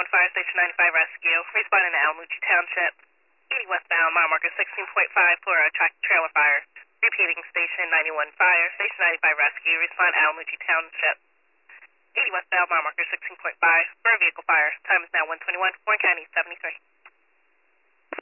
Fire Station 95 Rescue. Responding to Alamucci Township. 80 westbound, mile marker 16.5 for a trailer fire. Repeating Station 91 Fire, Station 95 Rescue. Respond to Alamucci Township. 80 westbound, mile marker 16.5 for a vehicle fire. Time is now 1:21. Warren County 73.